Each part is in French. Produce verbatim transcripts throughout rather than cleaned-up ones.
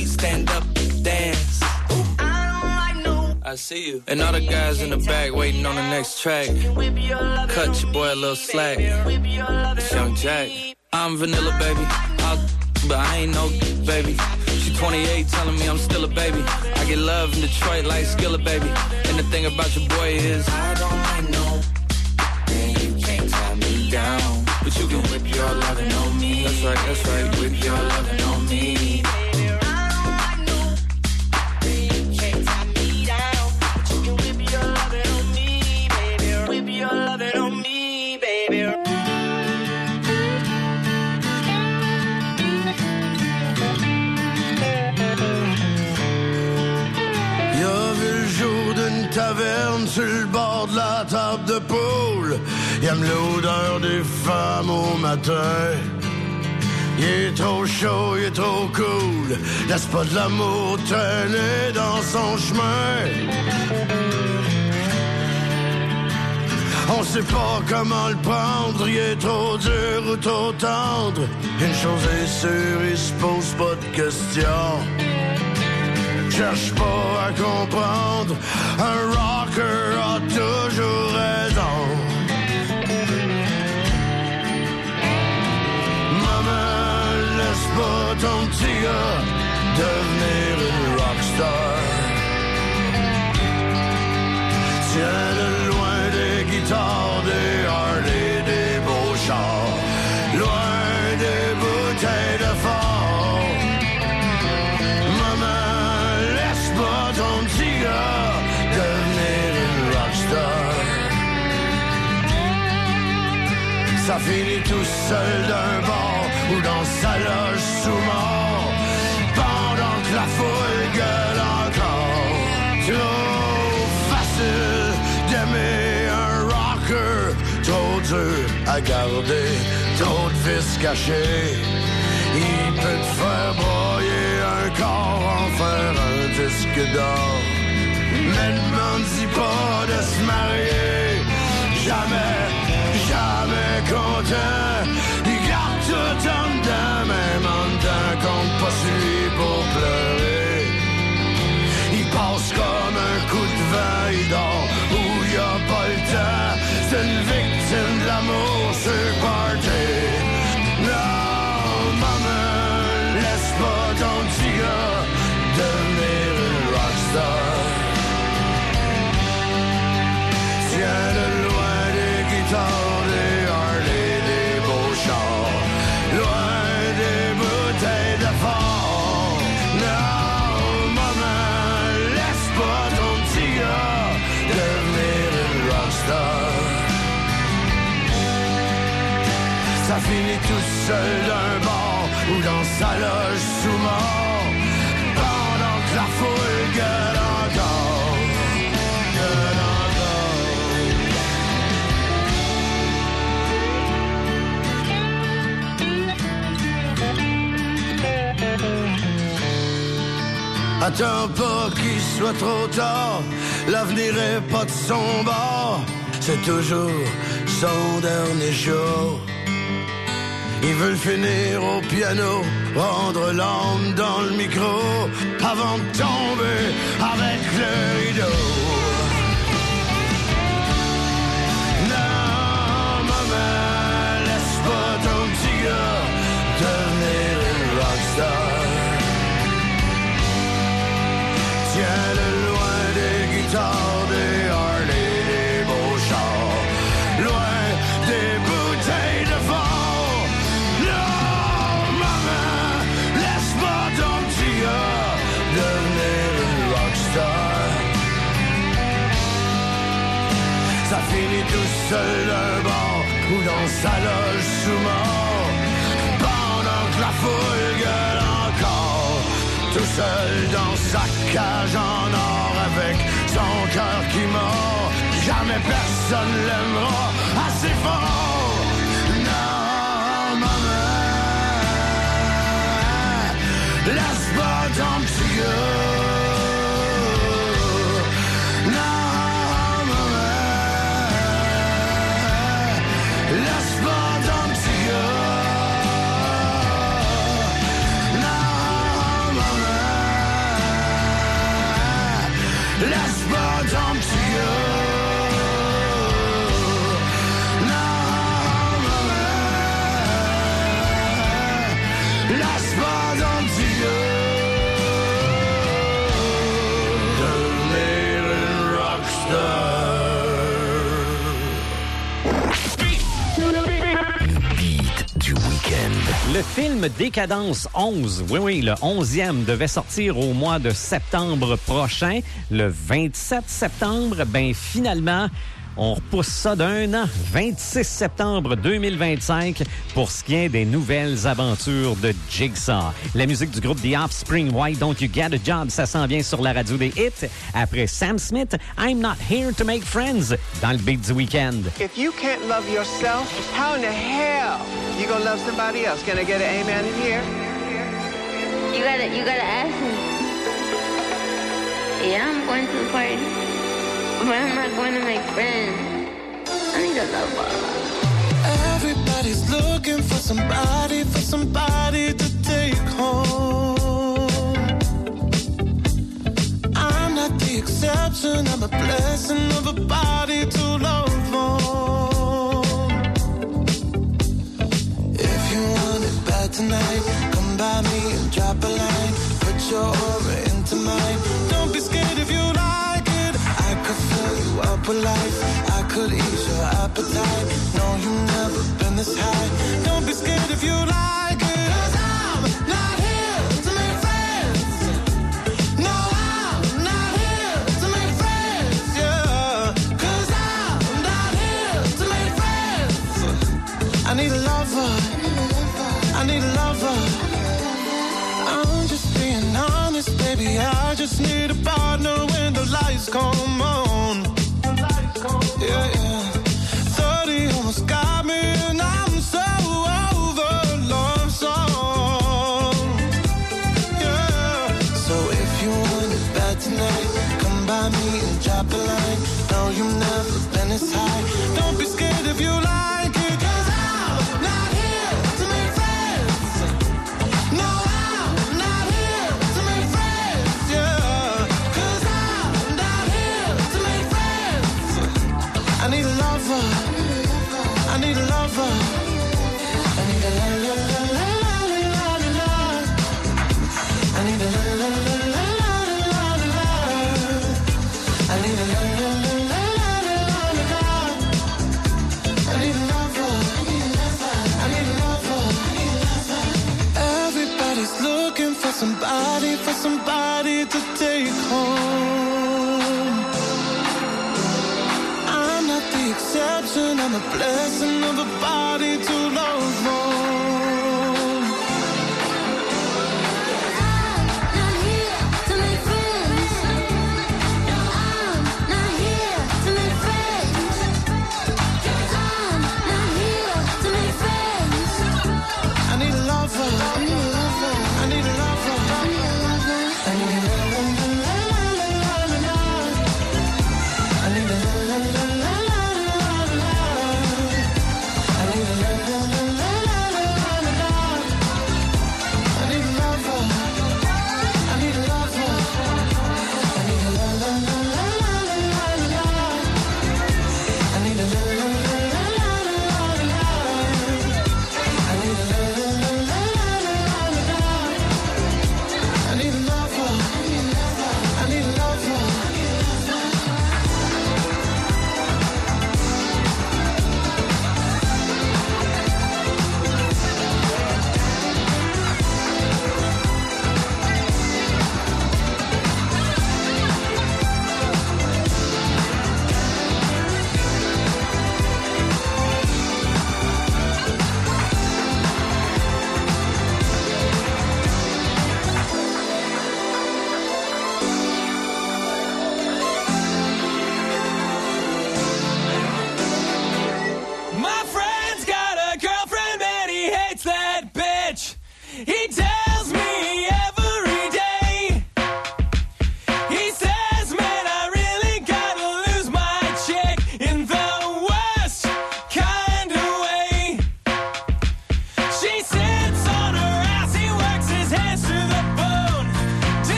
beat, stand up, dance. I see you. And all the guys in the back waiting on the next track. Cut your boy a little slack. It's Young Jack. I'm vanilla, baby. I'll, but I ain't no baby. She twenty-eight telling me I'm still a baby. I get love in Detroit like Skillet, baby. And the thing about your boy is I don't like no, and you can't tie me down. But you can whip your lovin' on me. That's right, that's right. Whip your lovin' on me. Taverne sur le bord de la table de poule. Il aime l'odeur des femmes au matin. Il est trop chaud, il est trop cool. Laisse pas de l'amour traîner dans son chemin. On sait pas comment le prendre. Il est trop dur ou trop tendre. Une chose est sûre, il se pose pas de questions. Cherche pas à comprendre, un rocker a toujours raison. Maman, laisse pas ton petit gars devenir une rockstar. Tiens de loin des guitares, des Harley, des beaux chars, loin des bouteilles de fort. Ton petit gars devenir une rockstar. Ça finit tout seul d'un bar ou dans sa loge sous mort, pendant que la foule gueule encore. Trop facile d'aimer un rocker, trop dur à garder, trop de vices cachés. Il peut te faire broyer un corps, en faire un disque d'or. Mais ne m'en dis pas de se marier. Jamais, jamais content. Il garde tout en dedans, même en dedans, compte pas sur lui pour pleurer. Il passe comme un coup de vent, il dort où il y a pas le temps. C'est une victime de l'amour sur party. Non, maman, laisse pas ton petit gars devenir une rockstar. Tiens de loin des guitares, des Harley, des beaux chars, loin des bouteilles de fort. Non, maman, laisse pas ton petit gars devenir une rockstar. Ça finit tout seul d'un bar ou dans sa loge sous mort, pendant que la foule gueule encore, gueule encore. Attends pas qu'il soit trop tard, l'avenir est pas de son bord, c'est toujours son dernier show. Ils veulent finir au piano, rendre l'âme dans le micro, avant de tomber avec le rideau. Non, maman, laisse pas ton petit gars devenir une rockstar. Tiens de loin des guitares, des Harley, des beaux chars, loin des bouteilles de fort. Ça finit tout seul d'un bar ou dans sa loge sous mort, pendant que la foule gueule encore, tout seul dans sa cage en or avec son cœur qui mord. Jamais personne l'aimera assez fort. Non, maman, laisse pas ton petit gars. Maman, pas tant petit gars. Non, maman, lâche pas ton petit gars. Devenir une rockstar. Du week-end. Le film Décadence onze, oui, oui, le onzième, devait sortir au mois de septembre prochain. Le vingt-sept septembre, ben finalement, on repousse ça d'un an, vingt-six septembre deux mille vingt-cinq, pour ce qui est des nouvelles aventures de Jigsaw. La musique du groupe The Offspring, Why Don't You Get a Job, ça s'en vient sur la radio des hits. Après Sam Smith, I'm Not Here to Make Friends, dans le beat du week-end. If you can't love yourself, how in the hell you gonna love somebody else? Can I get an amen in here? You gotta, you gotta ask me. Yeah, I'm going to the party. But I'm not going to make friends. I need a love ball. Everybody's looking for somebody, for somebody to take home. I'm not the exception, I'm a blessing of a body to love on. If you want it bad tonight, come by me and drop a line. Put your aura into mine. Don't be scared if you like it. I could fill you up with life. I could ease your appetite. No, you've never been this high. Don't be scared if you like it. 'Cause I'm not here to make friends. No, I'm not here to make friends, yeah. 'Cause I'm not here to make friends. I need a lover. I need a lover. I'm just being honest, baby. I just need a partner when the lights come on. Yeah, yeah. thirty almost got me and I'm so over love song. Yeah. So if you want it bad tonight, come by me and drop a line. No, you've never been this high. Don't be scared if you like it. 'Cause I'm not here to make friends. No, I'm not here to make friends, yeah. 'Cause I'm not here to make friends. I need a lover. I need a lover. I need a la la la la la la la. I need a la la la la la la la. I need a la la la la la la la. I need a lover. I need a lover. Everybody's looking for somebody, for somebody to take home. I'm not the exception, I'm a blessing of a body to love on. I'm not here to make friends. No, I'm not here to make friends. I'm not here to make friends. I need a lover. I need a lover. I need a lover. I need a lover. I need a la la la la la la la. I need a la la la la la la la. I need a la la la la la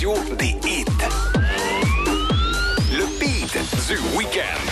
radio des hits. Le beat du week-end.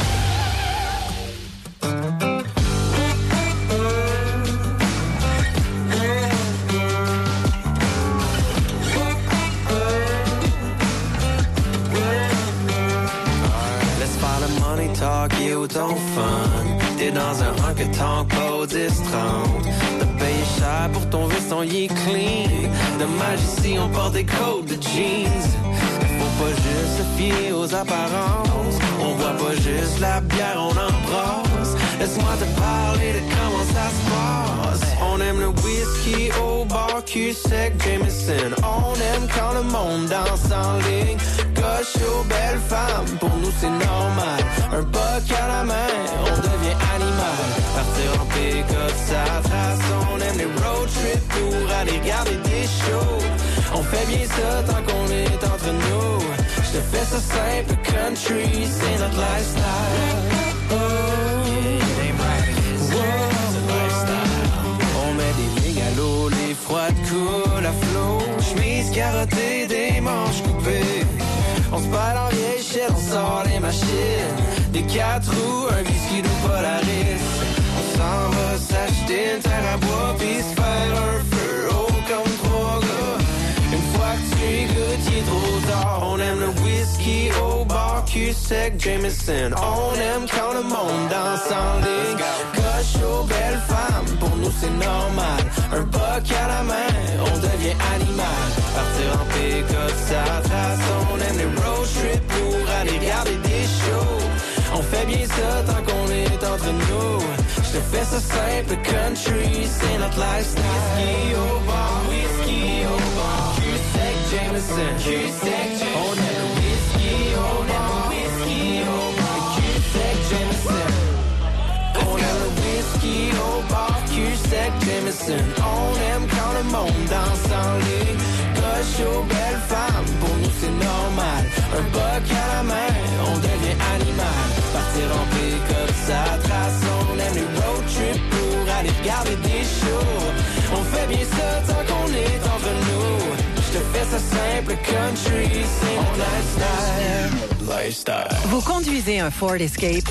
Talk, you don't fun. T'es dans un honky-tonk, pas dix trente. T'as payé cher pour ton veston, il est clean. Dommage ici, on porte des coats de jeans. Faut pas juste se fier aux apparences. On boit pas juste la bière, on embrasse. Laisse-moi te parler de comment ça se passe. On aime le whisky au bar, cul-sec, Jameson. On aime quand le monde danse en ligne. Coche aux belles femmes, pour nous c'est normal. Un buck à la main, on devient animal. Partir en pick-up, ça trace. On aime les road trips pour aller regarder des shows. On fait bien ça tant qu'on est entre nous. Je te fais ça simple, country, c'est notre lifestyle. Oh, on met des mégalos, les froides coulent à flot. Chemise carottée, des manches coupées. On se parle en vieille shit, on sort les machines. Des quatre roues, un whisky de Polaris. On s'en va s'acheter une terre à bois pis se faire un feu haut comme trois gars. Une fois que tu goûtes, il est trop tard. On aime le whisky au bar, cul-sec, Jameson. On aime quand le monde danse en ligne. Coche aux belles femmes, pour nous c'est normal. Un buck à la main, on devient animal. Partir en pick-up, ça trace. On aime les road trips pour aller regarder des shows. On fait bien ça tant qu'on est entre nous. Je te fais ça simple, country, c'est notre lifestyle. Whisky au bar, whisky au bar. Cul-sec, Jameson, cul-sec, Jameson. On aime le whisky au bar, whisky au bar. Cul-sec, Jameson. On aime le whisky au bar, cul-sec, Jameson. On aime quand le monde danse en ligne. Coche aux belles femmes, pour nous c'est normal. Un buck à la main, on devient animal. Partir en pick-up, ça trace. On aime les road trips pour aller regarder des shows. On fait bien ça tant qu'on est entre nous. Je te fais ça simple, country, c'est mon lifestyle. Lifestyle. Vous conduisez un Ford Escape